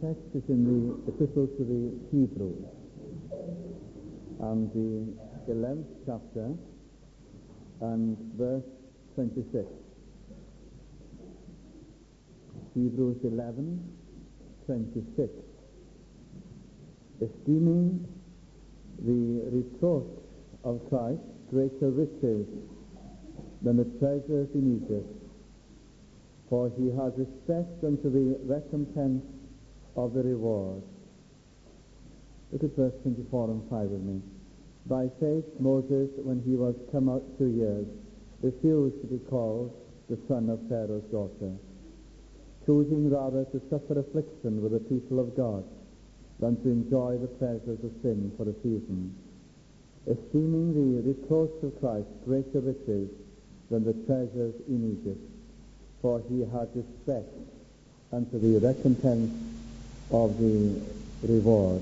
text is in the Epistle to the Hebrews, and the 11th chapter and verse 26. Hebrews 11:26. Esteeming the reproach of Christ greater riches than the treasures in Egypt, for he has respect unto the recompense of the reward. Look at verse 24 and 5 with me. By faith Moses, when he was come out 2 years, refused to be called the son of Pharaoh's daughter, choosing rather to suffer affliction with the people of God than to enjoy the pleasures of sin for a season, esteeming the reproach of Christ greater riches than the treasures in Egypt, for he had respect unto the recompense of the reward.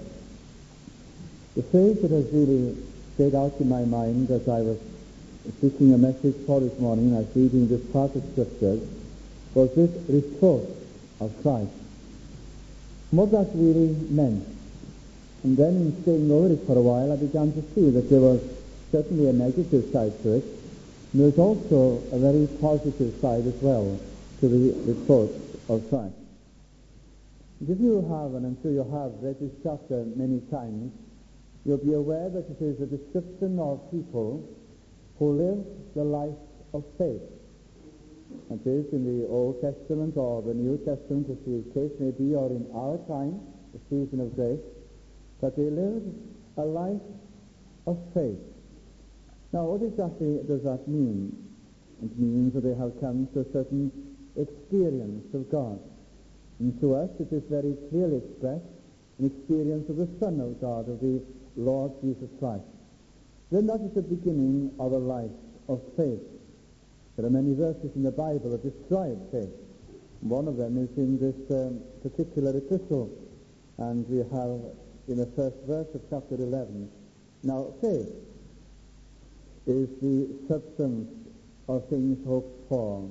The phrase that has really stayed out in my mind as I was seeking a message for this morning, and I was reading this part of Scripture, was this reproach of Christ. What that really meant. And then in staying over it for a while, I began to see that there was certainly a negative side to it, and there was also a very positive side as well to the reproach of Christ. And if you have, and I'm sure you have, read this chapter many times, you'll be aware that it is a description of people who live the life of faith. That is, in the Old Testament or the New Testament, as the case may be, or in our time, the season of grace, that they lived a life of faith. Now, what exactly does that mean? It means that they have come to a certain experience of God. And to us, it is very clearly expressed, an experience of the Son of God, of the Lord Jesus Christ. Then that is the beginning of a life of faith. There are many verses in the Bible that describe faith. One of them is in this particular epistle, and we have in the first verse of chapter 11. Now, faith is the substance of things hoped for,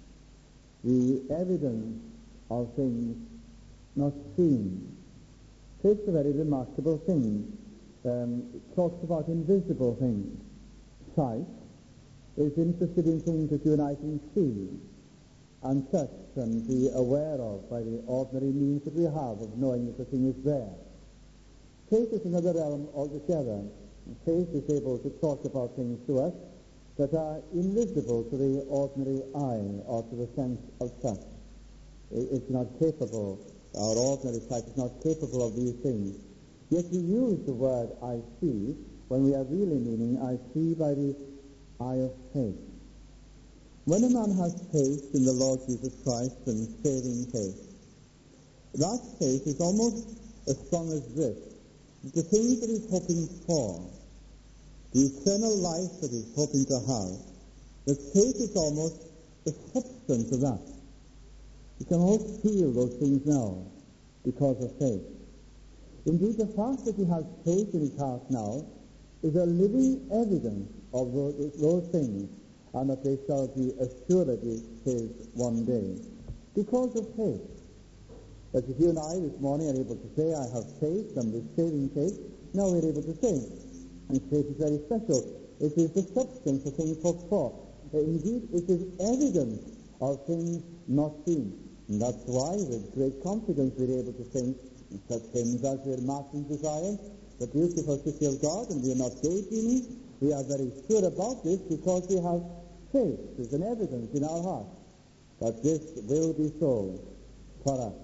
the evidence of things not seen. Faith is a very remarkable thing. It talks about invisible things. Sight is interested in things that you and I can see and touch and be aware of by the ordinary means that we have of knowing that the thing is there. Faith is another realm altogether. Faith is able to talk about things to us that are invisible to the ordinary eye or to the sense of touch. It's not capable, our ordinary sight is not capable of these things. Yet we use the word I see when we are really meaning I see by the eye of faith. When a man has faith in the Lord Jesus Christ and saving faith, that faith is almost as strong as this. The things that he's hoping for, the eternal life that he's hoping to have, that faith is almost the substance of that. You can almost feel those things now because of faith. Indeed, the fact that he has faith in his heart now is a living evidence of those things, and that they shall be assuredly his one day, because of faith. But if you and I this morning are able to say, I have faith, and this saving faith, now we're able to say, and faith is very special. It is the substance of things hoped for. Indeed, it is evidence of things not seen. And that's why, with great confidence, we're able to think such things as we're marching to Zion, the beautiful city of God, and we are not daydreaming. We are very sure about this because we have faith. There's an evidence in our heart that this will be so for us.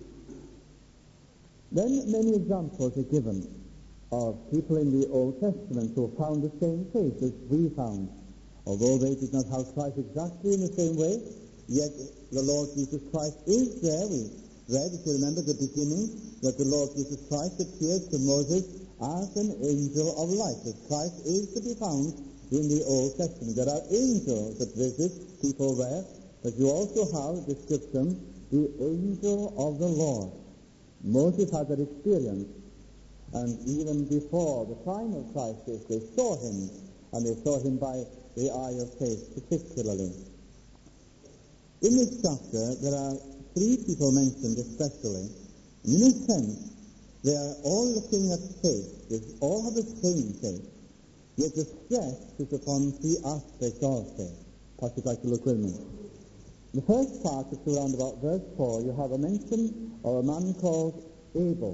Then many examples are given of people in the Old Testament who found the same faith as we found. Although they did not have Christ exactly in the same way, yet the Lord Jesus Christ is there. We read, if you remember the beginning, that the Lord Jesus Christ appears to Moses as an angel of light, that Christ is to be found in the Old Testament. There are angels that visit people there, but you also have the description, the angel of the Lord. Moses had that experience, and even before the time of Christ, they saw him, and they saw him by the eye of faith particularly. In this chapter, there are three people mentioned especially In a sense, they are all looking at faith. They all have the same faith. Yet the stress is upon three aspects of faith. Pass it back to Luke Wilman. The first part is around about verse 4. You have a mention of a man called Abel.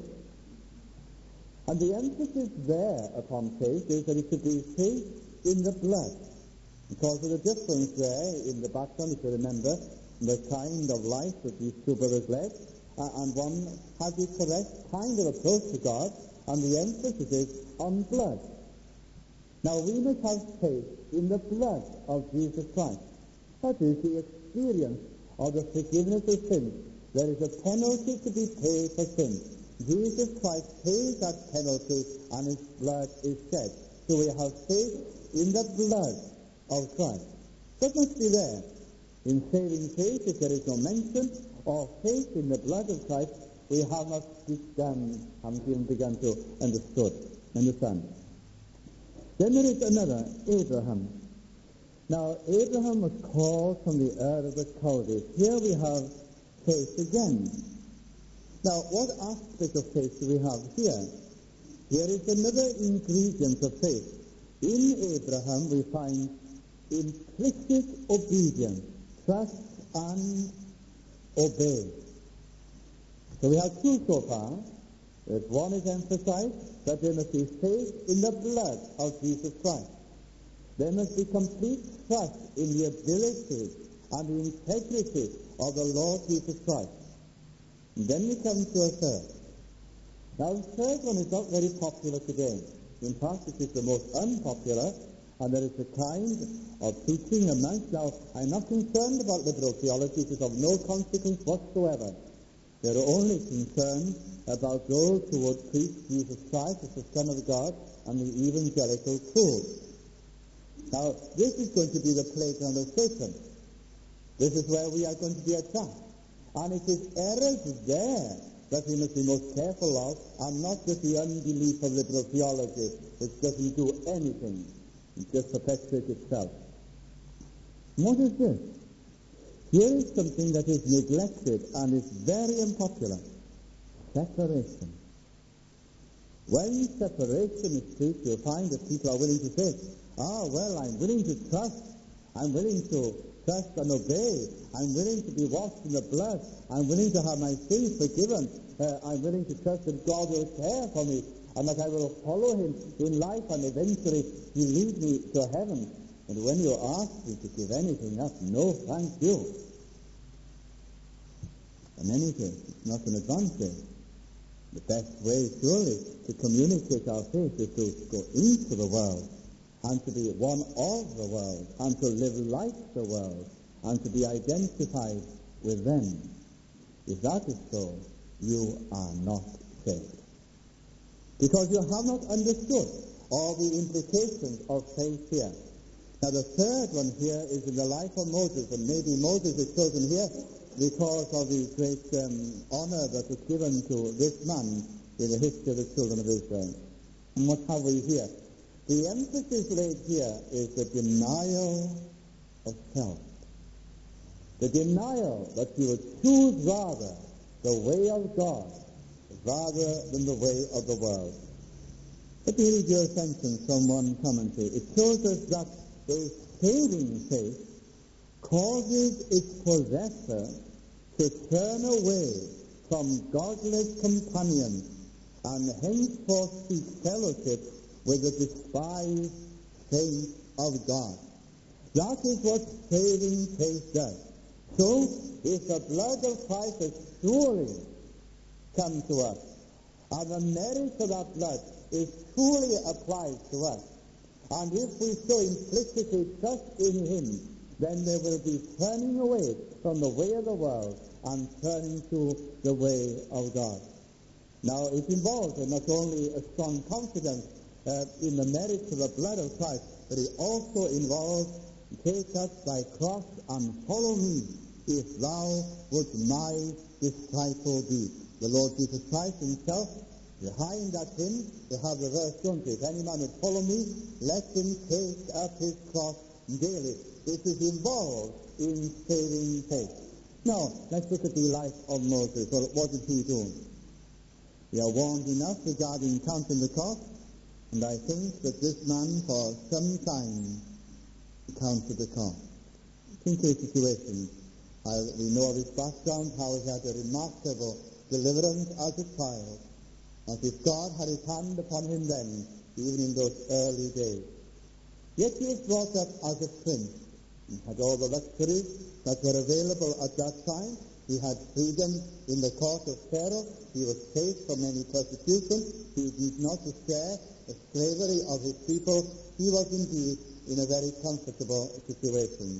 And the emphasis there upon faith is that it should be faith in the blood. Because of the difference there in the background, if you remember, the kind of life that these two brothers led, and one had the correct kind of approach to God, and the emphasis is on blood. Now, we must have faith in the blood of Jesus Christ. That is the experience of the forgiveness of sins. There is a penalty to be paid for sin. Jesus Christ pays that penalty, and his blood is shed. So we have faith in the blood of Christ. That must be there. In saving faith, if there is no mention of faith in the blood of Christ, we have not begun to understand. Then there is another, Abraham. Now, Abraham was called from the Ur of the Chaldees. Here we have faith again. Now, what aspect of faith do we have here? Here is another ingredient of faith. In Abraham we find implicit obedience, trust and obey. So we have two so far. One is emphasized, that there must be faith in the blood of Jesus Christ. There must be complete trust in the ability and the integrity of the Lord Jesus Christ. And then we come to a third. Now, the third one is not very popular today. In fact, it is the most unpopular, and there is a kind of teaching amongst. Now, I'm not concerned about liberal theology. It is of no consequence whatsoever. They're only concerned about those who would preach Jesus Christ as the Son of God and the evangelical truth. Now, this is going to be the playground of Satan. This is where we are going to be attacked. And it is errors there that we must be most careful of, and not just the unbelief of liberal theology, which doesn't do anything. It just perpetuates itself. What is this? Here is something that is neglected and is very unpopular. Separation. When separation is preached, you'll find that people are willing to say, I'm willing to trust. I'm willing to trust and obey. I'm willing to be washed in the blood. I'm willing to have my sins forgiven. I'm willing to trust that God will care for me and that I will follow him in life, and eventually he'll lead me to heaven. And when you ask me to give anything up, no, thank you. In any case, it's not an advantage. The best way, surely, to communicate our faith is to go into the world and to be one of the world and to live like the world and to be identified with them. If that is so, you are not saved. Because you have not understood all the implications of faith here. Now, the third one here is in the life of Moses, and maybe Moses is chosen here because of the great honor that was given to this man in the history of the children of Israel. And what have we here? The emphasis laid here is the denial of self. The denial that you would choose rather the way of God rather than the way of the world. Let me read you a sentence from one commentary. It shows us that a saving faith causes its possessor to turn away from godless companions and henceforth seek fellowship with the despised saints of God. That is what saving faith does. So, if the blood of Christ has surely come to us, and the merit of that blood is truly applied to us, and if we so implicitly trust in him, then there will be turning away from the way of the world and turning to the way of God. Now, it involves not only a strong confidence in the merits of the blood of Christ, but it also involves, take up thy cross and follow me, if thou wouldst my disciple be. The Lord Jesus Christ himself, behind that hymn, you have the verse, don't you? If any man would follow me, let him take up his cross daily. It is involved in saving faith. Now, let's look at the life of Moses. Well, what did he do? We are warned enough regarding counting the cost, and I think that this man for some time counted the cost. Think of the situation. We know of his background, how he had a remarkable deliverance as a child, as if God had his hand upon him then, even in those early days. Yet he was brought up as a prince. He had all the luxuries that were available at that time. He had freedom in the court of Pharaoh. He was safe from any persecution. He did not share the slavery of his people. He was indeed in a very comfortable situation.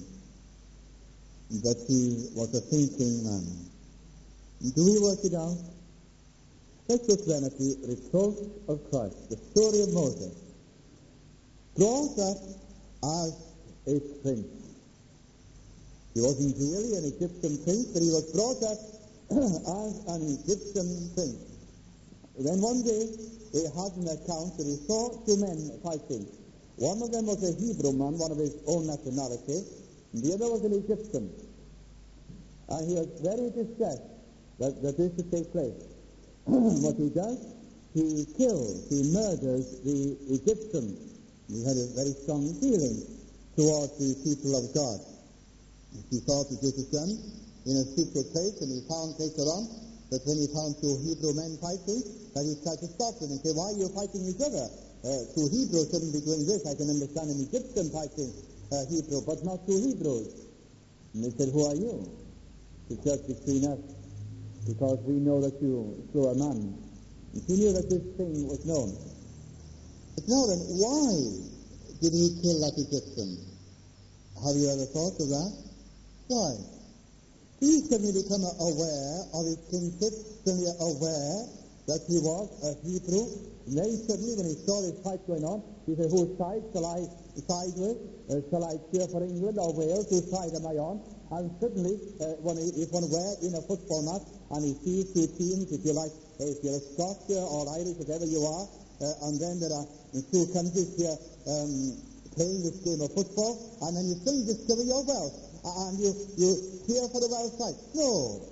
But he was a thinking man. Do we work it out? Let's look then at the reproach of Christ, the story of Moses. Brought up as a prince. He wasn't really an Egyptian prince, but he was brought up as an Egyptian prince. Then one day, they had an account that he saw two men fighting. One of them was a Hebrew man, one of his own nationality, and the other was an Egyptian. And he was very distressed that this should take place. What he does, he kills, he murders the Egyptian. He had a very strong feeling towards the people of God. He thought that this was done in a secret place, and he found later on that when he found two Hebrew men fighting, that he tried to stop them and say, why are you fighting each other? Two Hebrews shouldn't be doing this. I can understand an Egyptian fighting Hebrew, but not two Hebrews. And they said, who are you to judge between us? Because we know that you slew a man. And he knew that this thing was known. But now then, why did he kill that Egyptian? Have you ever thought of that? Why? He suddenly became aware of his kinship, suddenly aware that he was a Hebrew. And then suddenly, when he saw this fight going on, he said, whose side shall I side with? Shall I cheer for England or Wales? Whose side am I on? And suddenly, if one were in a football match, and he sees two teams, if you like, if you're a Scot or Irish, whatever you are, and then there are two countries here playing this game of football, and then you suddenly discover your Welsh, and you cheer for the Welsh side. No.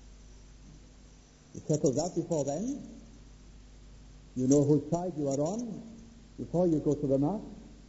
You settle that before then. You know whose side you are on before you go to the match.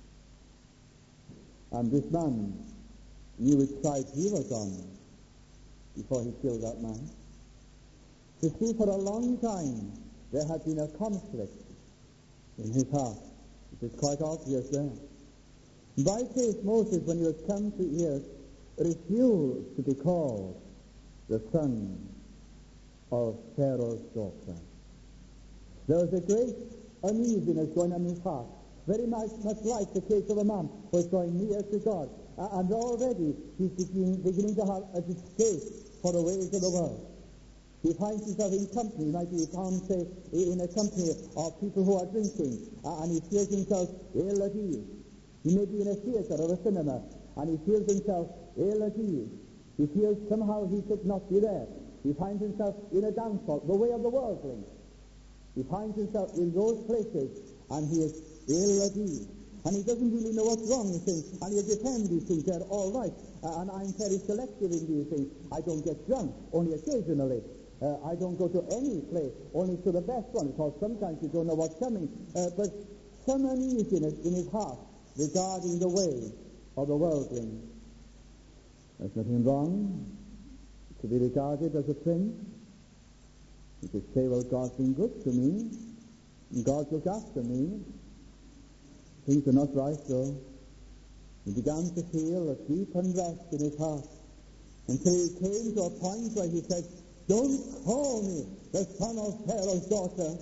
And this man knew which side he was on before he killed that man. You see, for a long time there had been a conflict in his heart. It is quite obvious there. By faith, Moses, when he was come to earth, refused to be called the son of Pharaoh's daughter. There was a great uneasiness going on in his heart, very much like the case of a man who is going near to God. And already he's beginning to have a distaste for the ways of the world. He finds himself in company. He might be found, say, in a company of people who are drinking, and he feels himself ill at ease. He may be in a theater or a cinema, and he feels himself ill at ease. He feels somehow he should not be there. He finds himself in a dance hall, the way of the worldling. He finds himself in those places, and he is ill at ease. And he doesn't really know what's wrong with things, and he'll defend these things. They're all right, and I'm very selective in these things. I don't get drunk, only occasionally. I don't go to any place, only to the best one, because sometimes you don't know what's coming. But some uneasiness in his heart regarding the ways of the worldling. There's nothing wrong to be regarded as a prince. You could say, well, God's been good to me, and God looked after me. Things are not right, though. He began to feel a deep unrest in his heart, until he came to a point where he said, don't call me the son of Pharaoh's daughter.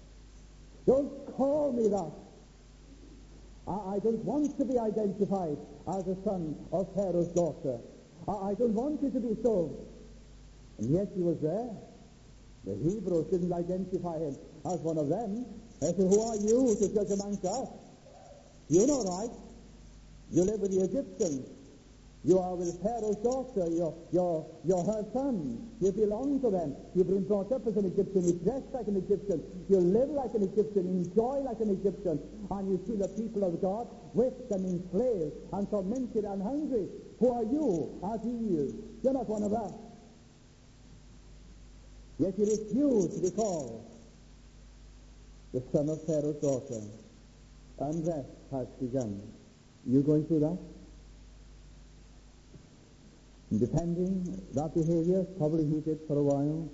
Don't call me that. I don't want to be identified as a son of Pharaoh's daughter. I don't want you to be so. And yet he was there. The Hebrews didn't identify him as one of them. They said, who are you to judge amongst us? You're not right. You live with the Egyptians. You are with Pharaoh's daughter. You're her son. You belong to them. You've been brought up as an Egyptian. You dress like an Egyptian. You live like an Egyptian. Enjoy like an Egyptian. And you see the people of God whipped and enslaved and tormented and hungry. Who are you as he is? You're not one of us. Yet you refuse to be called the son of Pharaoh's daughter. Unrest has begun. You going through that? And defending that behavior, probably he did for a while.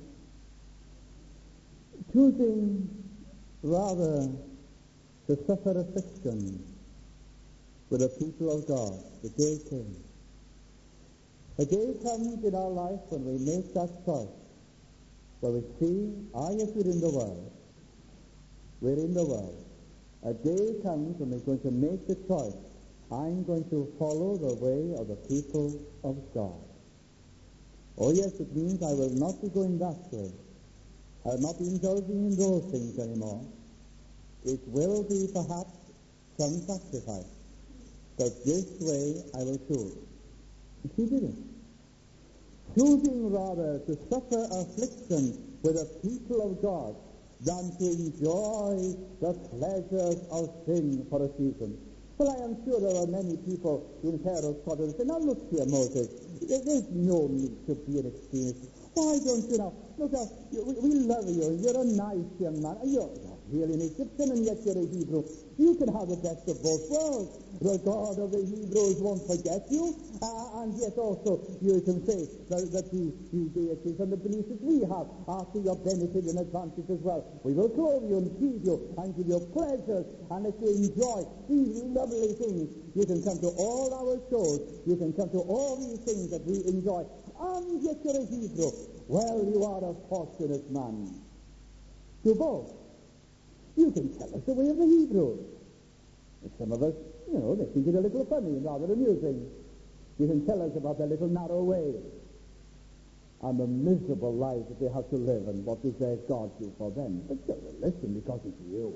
Choosing rather to suffer affliction with the people of God. The day came. A day comes in our life when we make that choice, where we see, yes, we're in the world. We're in the world. A day comes when we're going to make the choice. I'm going to follow the way of the people of God. Oh yes, it means I will not be going that way. I will not be indulging in those things anymore. It will be perhaps some sacrifice. But this way I will choose. He did it. Choosing rather to suffer affliction with the people of God than to enjoy the pleasures of sin for a season. Well, I am sure there are many people in Pharaoh's court who say, now look here, Moses, there's no need to be an extremist. Why don't you now? Look, we love you. You're a nice young man. You're really an Egyptian and yet you're a Hebrew. You can have the best of both worlds. The God of the Hebrews won't forget you, and yet also you can say that the deities and the beliefs that we have are to your benefit and advantage as well. We will clothe you and feed you and give you pleasures and let you enjoy these lovely things. You can come to all our shows. You can come to all these things that we enjoy. And yet you're a Hebrew. Well, you are a fortunate man. To both. You can tell us the way of the Hebrews. Some of us, they think it a little funny and rather amusing. You can tell us about their little narrow way and the miserable lives that they have to live and what does their God do for them. But you will listen because it's you.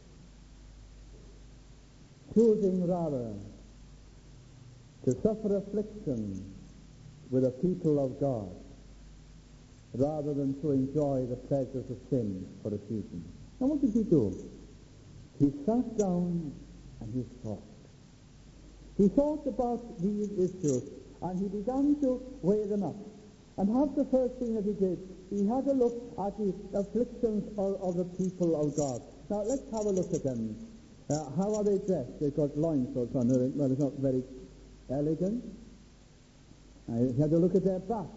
Choosing rather to suffer affliction with the people of God rather than to enjoy the pleasures of sin for a season. Now what did he do? He sat down and he thought. He thought about these issues and he began to weigh them up. And perhaps the first thing that he did, he had a look at the afflictions of the people of God. Now let's have a look at them. How are they dressed? They've got loincloths on. Well, it's not very elegant. He had a look at their backs.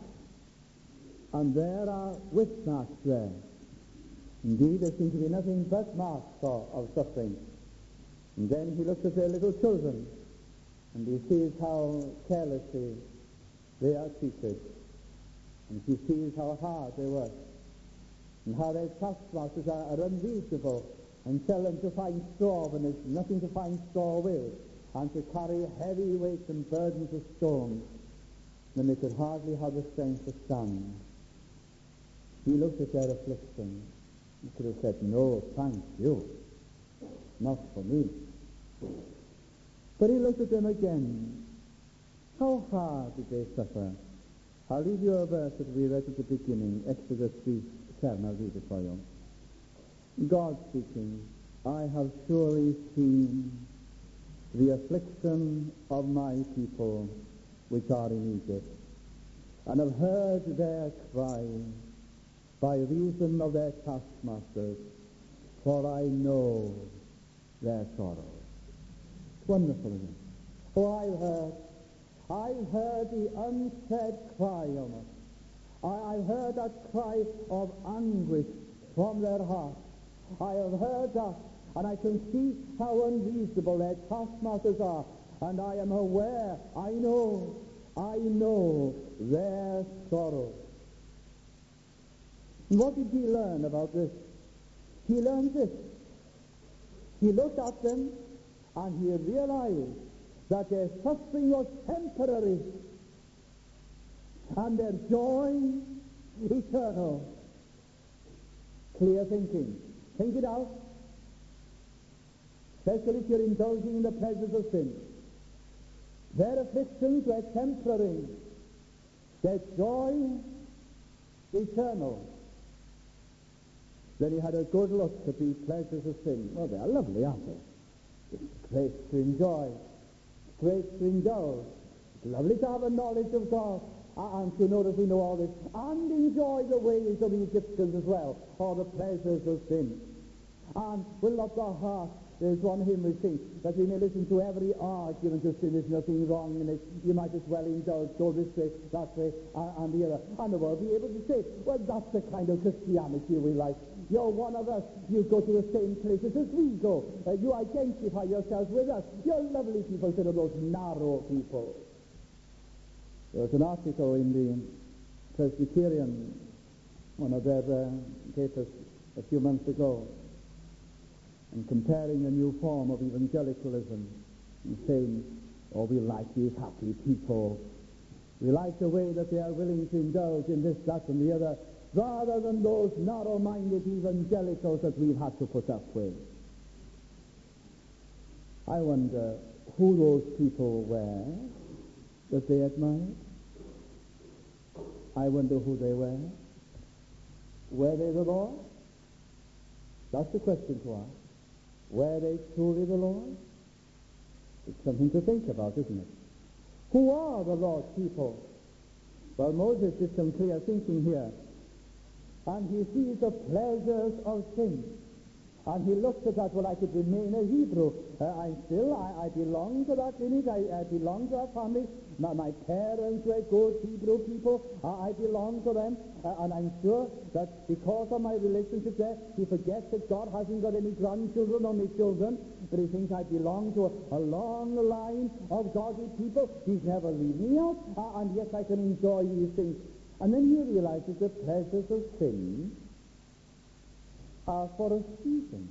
And there are whip marks there. Indeed, there seem to be nothing but marks of suffering. And then he looks at their little children, and he sees how carelessly they are treated. And he sees how hard they work, and how their taskmasters are unreasonable, and tell them to find straw when there's nothing to find straw with, and to carry heavy weights and burdens of stones, when they could hardly have the strength to stand. He looked at their affliction. He could have said, no, thank you, not for me. But he looked at them again. How hard did they suffer? I'll read you a verse that we read at the beginning, Exodus 3:7. I'll read it for you. God speaking, I have surely seen the affliction of my people which are in Egypt, and have heard their cry by reason of their taskmasters, for I know their sorrow. It's wonderful, isn't it? Oh, I've heard the unsaid cry almost. I've heard that cry of anguish from their hearts. I have heard that, and I can see how unreasonable their taskmasters are, and I am aware, I know their sorrow. And what did he learn about this? He learned this. He looked at them and he realized that their suffering was temporary and their joy eternal. Clear thinking. Think it out. Especially if you're indulging in the pleasures of sin. Their afflictions were temporary. Their joy eternal. Then he had a good look at the pleasures of sin. Well, they are lovely, aren't they? It's great to enjoy. It's great to indulge. It's lovely to have a knowledge of God and to know that we know all this and enjoy the ways of the Egyptians as well, or the pleasures of sin. And will not the heart, there's one hymn we sing, that we may listen to every argument of sin. There's nothing wrong in it. You might as well indulge, go this way, that way, and the other. And the world be able to say, well, that's the kind of Christianity we like. You're one of us. You go to the same places as we go. You identify yourselves with us. You're lovely people instead of those narrow people. There was an article in the Presbyterian, one of their papers, a few months ago, and comparing a new form of evangelicalism and saying, oh, we like these happy people. We like the way that they are willing to indulge in this, that, and the other, rather than those narrow-minded evangelicals that we've had to put up with. I wonder who those people were that they admired. I wonder who they were. Were they the Lord? That's the question to ask. Were they truly the Lord? It's something to think about, isn't it? Who are the Lord's people? Well, Moses did some clear thinking here. And he sees the pleasures of sin. And he looks at that, well, I could remain a Hebrew. I belong to that lineage. I belong to that family. My parents were good Hebrew people. I belong to them. And I'm sure that because of my relationship there, he forgets that God hasn't got any grandchildren or any children. But he thinks I belong to a long line of godly people. He's never leave me out. And yet I can enjoy these things. And then he realizes the pleasures of sin are for a season,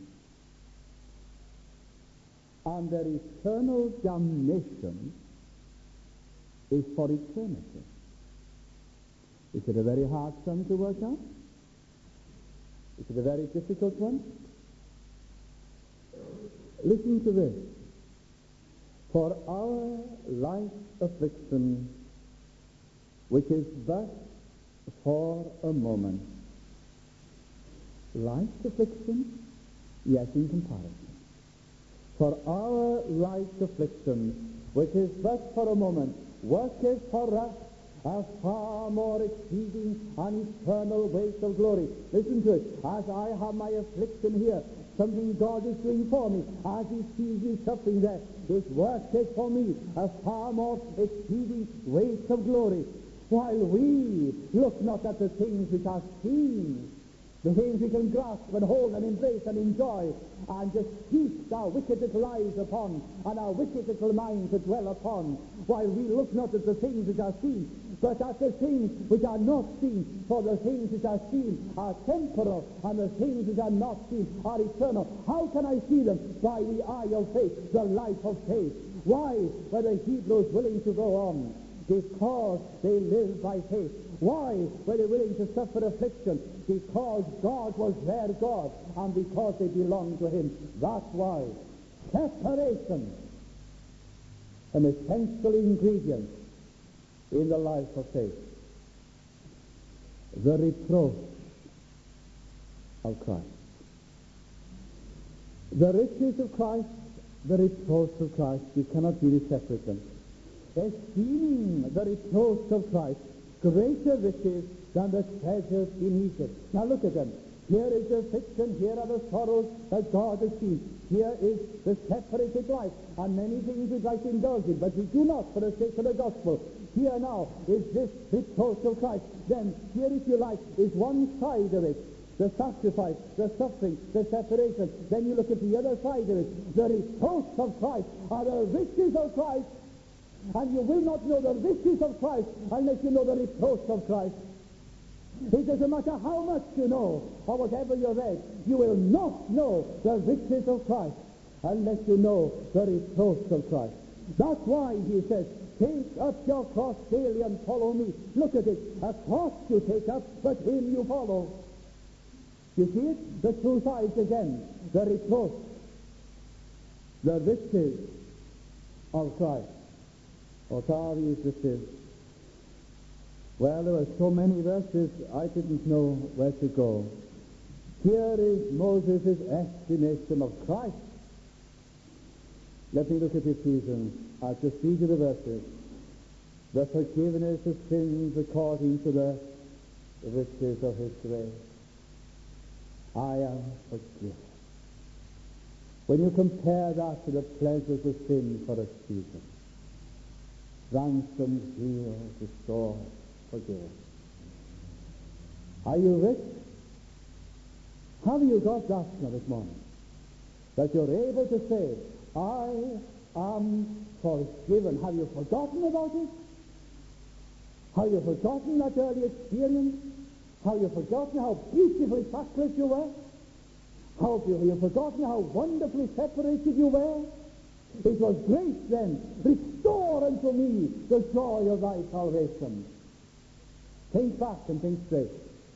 and their eternal damnation is for eternity. Is it a very hard sum to work out? Is it a very difficult one? Listen to this. For our light affliction, which is but for a moment. Light affliction? Yes, in comparison. For our light affliction, which is but for a moment, worketh for us a far more exceeding and eternal weight of glory. Listen to it. As I have my affliction here, something God is doing for me, as he sees me suffering there, his worketh for me a far more exceeding weight of glory. While we look not at the things which are seen, the things we can grasp and hold and embrace and enjoy, and just feast our wicked little eyes upon and our wicked little minds to dwell upon, while we look not at the things which are seen, but at the things which are not seen. For the things which are seen are temporal, and the things which are not seen are eternal. How can I see them? By the eye of faith, the light of faith. Why were the Hebrews willing to go on? Because they live by faith. Why were they willing to suffer affliction? Because God was their God, and because they belonged to him. That's why. Separation, an essential ingredient in the life of faith. The reproach of Christ. The riches of Christ, the reproach of Christ, you cannot really separate them. Esteeming the reproach of Christ greater riches than the treasures in Egypt. Now look at them. Here is the affliction, here are the sorrows that God has seen. Here is the separated life, and many things we'd like to indulge in, but we do not for the sake of the gospel. Here now is this reproach of Christ. Then here, if you like, is one side of it. The sacrifice, the suffering, the separation. Then you look at the other side of it. The reproach of Christ are the riches of Christ. And you will not know the riches of Christ unless you know the reproach of Christ. It doesn't matter how much you know or whatever you read, you will not know the riches of Christ unless you know the reproach of Christ. That's why he says, take up your cross daily and follow me. Look at it. A cross you take up, but him you follow. You see it? The two sides again. The reproach, the riches of Christ. What are these riches? Well, there were so many verses, I didn't know where to go. Here is Moses' estimation of Christ. Let me look at Ephesians. I'll just read you the verses. The forgiveness of sins according to the riches of his grace. I am forgiven. When you compare that to the pleasures of sin for a season, ransomed, healed, restored, forgiven. Are you rich? Have you got that now this morning? That you're able to say, I am forgiven. Have you forgotten about it? Have you forgotten that early experience? Have you forgotten how beautifully sacred you were? Have you forgotten how wonderfully separated you were? It was grace then. Restore unto me the joy of thy salvation. Think back and think straight.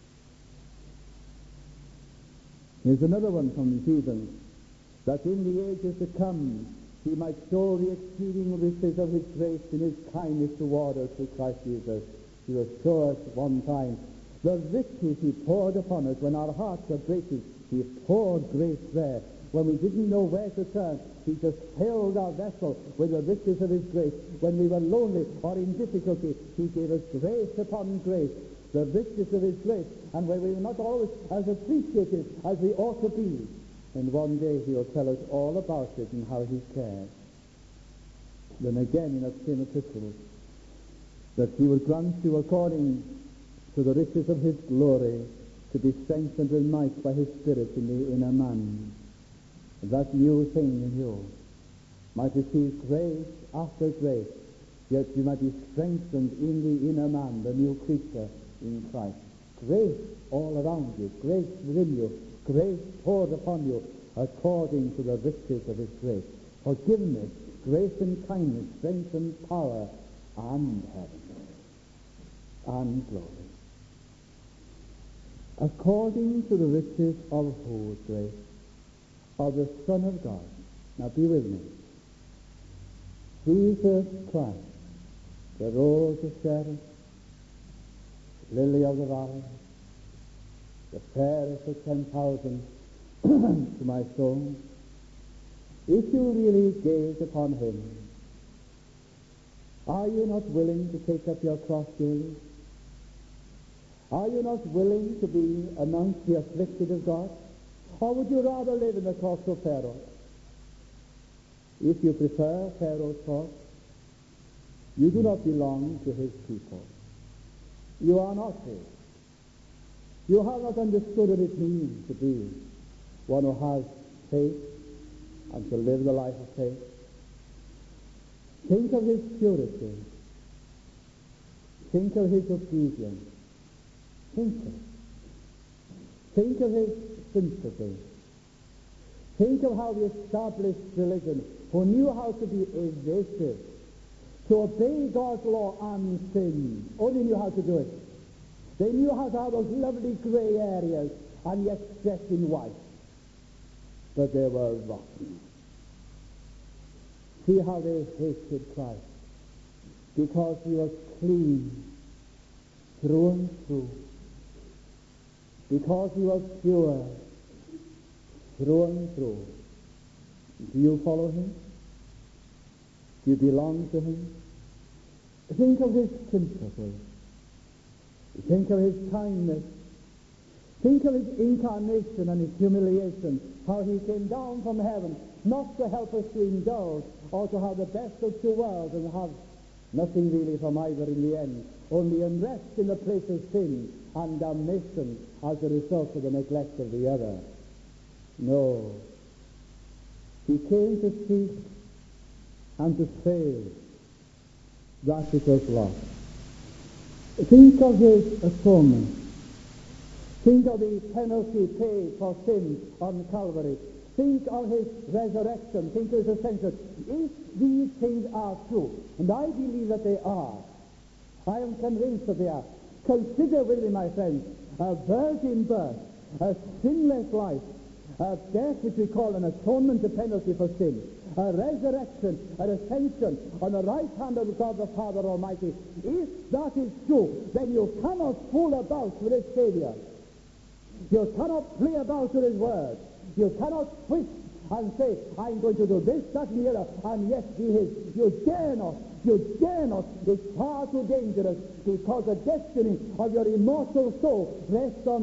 Here's another one from Ephesians, that in the ages to come he might show the exceeding riches of his grace in his kindness toward us through Christ Jesus. He will show us one time the riches he poured upon us when our hearts were breaking. He poured grace there. When we didn't know where to turn, he just filled our vessel with the riches of his grace. When we were lonely or in difficulty, he gave us grace upon grace, the riches of his grace. And when we were not always as appreciative as we ought to be, and one day he will tell us all about it and how he cares. Then again in that same epistle, that he will grant you according to the riches of his glory to be strengthened with might by his Spirit in the inner man. That new thing in you might receive grace after grace, yet you might be strengthened in the inner man, the new creature in Christ. Grace all around you, grace within you, grace poured upon you according to the riches of his grace. Forgiveness, grace and kindness, strength and power, and heaven, and glory. According to the riches of whose grace? Of the Son of God. Now be with me. Jesus Christ, the rose of Sharon, lily of the valley, the fairest of 10,000 to my soul. If you really gaze upon him, are you not willing to take up your cross daily? Are you not willing to be amongst the afflicted of God? Or would you rather live in the course of Pharaoh? If you prefer Pharaoh's course, you do not belong to his people. You are not his. You have not understood what it means to be one who has faith and to live the life of faith. Think of his purity. Think of his obedience. Think of it. Think of his sympathy. Think of how the established religion, who knew how to be evasive, to obey God's law and sin, only knew how to do it. They knew how to have those lovely gray areas and yet dressed in white. But they were rotten. See how they hated Christ. Because he was clean through and through. Because he was pure through and through. Do you follow him? Do you belong to him? Think of his sympathy. Think of his kindness. Think of his incarnation and his humiliation, how he came down from heaven, not to help us to indulge or to have the best of two worlds and have nothing really from either in the end, only unrest in the place of sin and damnation as a result of the neglect of the other. No. He came to seek and to save that which was lost. Think of his atonement. Think of the penalty paid for sin on Calvary. Think of his resurrection. Think of his ascension. If these things are true, and I believe that they are, I am convinced that they are, consider with me, my friends, a virgin birth, a sinless life, a death which we call an atonement, a penalty for sin, a resurrection, an ascension on the right hand of God the Father Almighty. If that is true, then you cannot fool about with his Savior. You cannot play about with his word. You cannot twist and say, I'm going to do this, that, and the other, and yet be his. You dare not. You dare not. It's far too dangerous, because the destiny of your immortal soul rests on this.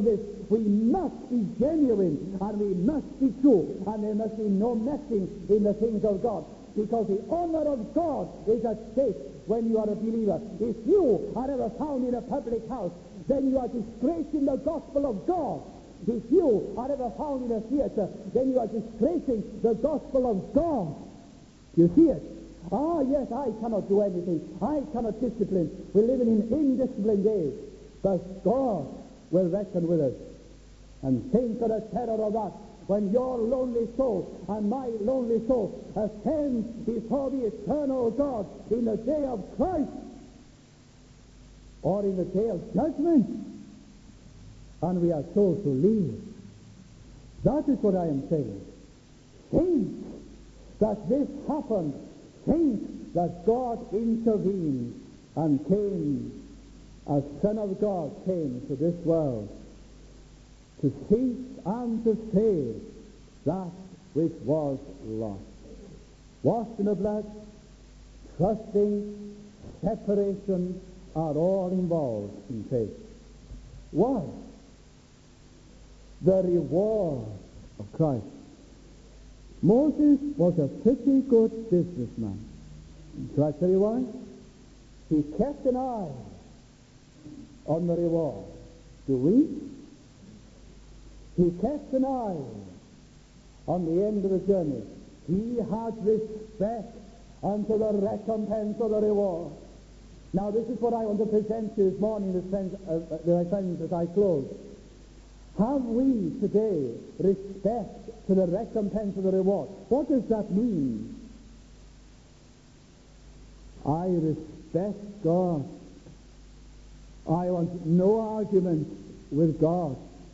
We must be genuine, and we must be true, and there must be no messing in the things of God, because the honor of God is at stake when you are a believer. If you are ever found in a public house, then you are disgracing the gospel of God. If you are ever found in a theater, then you are disgracing the gospel of God. You see it? Ah, yes, I cannot do anything. I cannot discipline. We're living in indisciplined days. But God will reckon with us. And think of the terror of that when your lonely soul and my lonely soul ascends before the eternal God in the day of Christ or in the day of judgment. And we are told to leave. That is what I am saying. Think that this happened. Think that God intervened and came as Son of God came to this world to seek and to save that which was lost. Washed in the blood, trusting, separation are all involved in faith. Why? The reward of Christ. Moses was a pretty good businessman. Shall I tell you why? He kept an eye on the reward. Do we? He kept an eye on the end of the journey. He had respect unto the recompense of the reward. Now, this is what I want to present to you this morning, my friends, as I close. Have we today respect to the recompense of the reward? What does that mean? I respect God. I want no argument with God.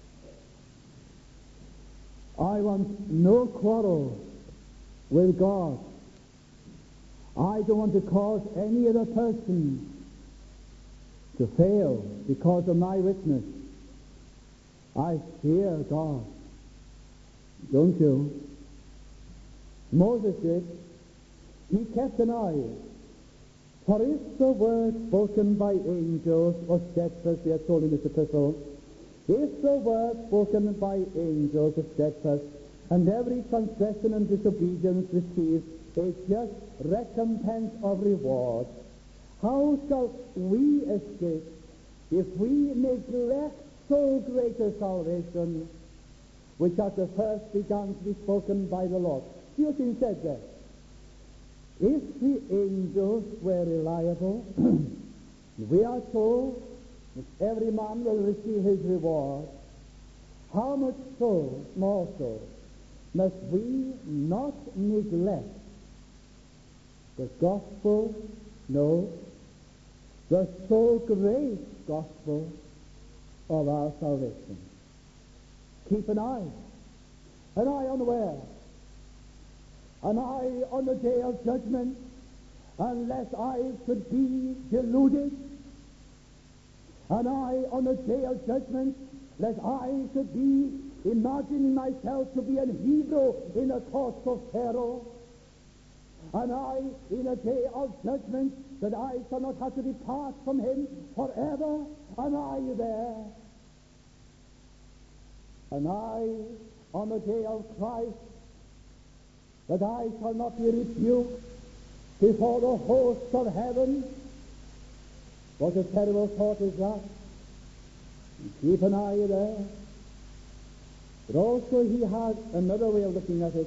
I want no quarrel with God. I don't want to cause any other person to fail because of my witness. I fear God. Don't you? Moses did. He kept an eye. For if the word spoken by angels was steadfast, we are told in this epistle, if the word spoken by angels was steadfast, and every transgression and disobedience receives a just recompense of reward, how shall we escape if we neglect so great a salvation, which at the first began to be spoken by the Lord? See what he said there. If the angels were reliable, we are told that every man will receive his reward. How much so, more so, must we not neglect the gospel, no, the so great gospel of our salvation. Keep an eye unaware, an eye on the day of judgment, unless I should be deluded, an eye on the day of judgment, lest I should be imagining myself to be an Hebrew in the courts of Pharaoh, an eye in a day of judgment that I shall not have to depart from him forever, an eye there, an eye on the day of Christ, that I shall not be rebuked before the hosts of heaven. What a terrible thought is that. Keep an eye there. But also he had another way of looking at it.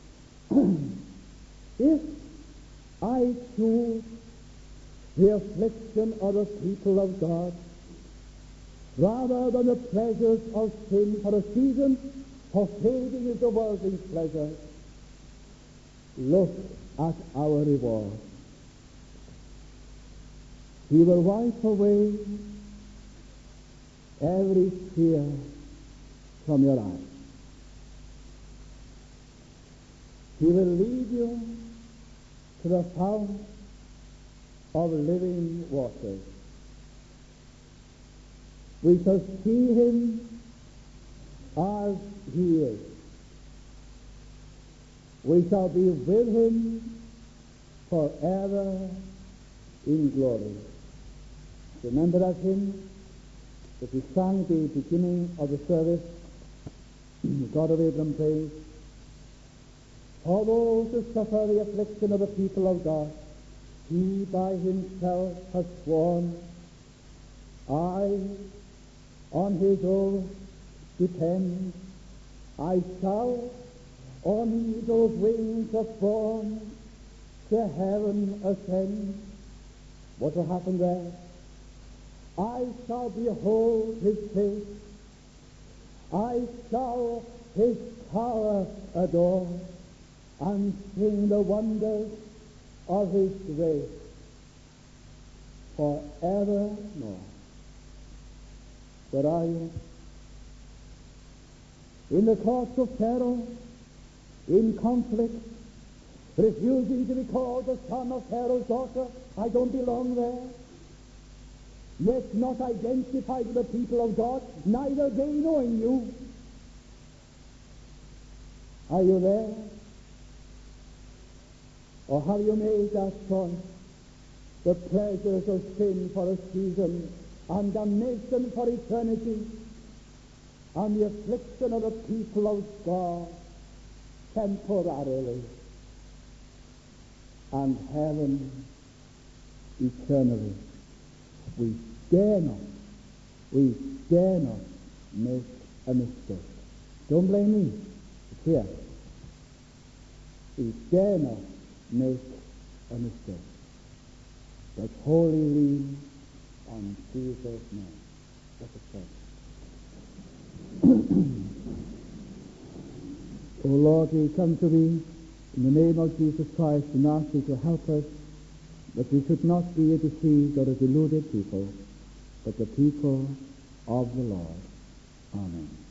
If I choose the affliction of the people of God rather than the pleasures of sin for a season, for fading is the worldling's pleasure, look at our reward. He will wipe away every tear from your eyes. He will lead you to the fount of living waters. We shall see him as he is. We shall be with him forever in glory. Remember that hymn? As we sang at the beginning of the service, God of Abraham praise, for those who suffer the affliction of the people of God, he by himself has sworn, I on his oath depend, I shall on eagle's wings upborne to heaven ascend. What will happen there? I shall behold his face, I shall his power adore, and sing the wonders of his grace forevermore. Where are you? In the courts of Pharaoh, in conflict, refusing to be called the son of Pharaoh's daughter. I don't belong there. Yet not identified with the people of God, neither they knowing you. Are you there? Or have you made that choice? The pleasures of sin for a season, and damnation for eternity, and the affliction of the people of God temporarily, and heaven eternally. We dare not make a mistake. Don't blame me. It's here. We dare not make a mistake, but wholly lean on Jesus' name. Let us pray. O Lord, we come to Thee in the name of Jesus Christ and ask Thee to help us, that we should not be a deceived or a deluded people, but the people of the Lord. Amen.